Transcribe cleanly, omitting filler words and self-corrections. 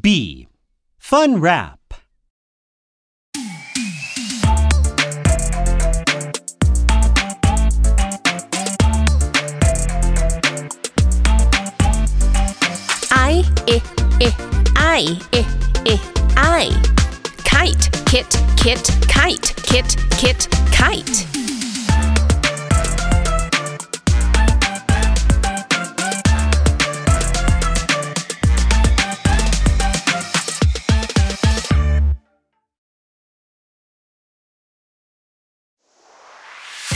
B. Fun rap. I. Kite, kit, kite, kit, kite.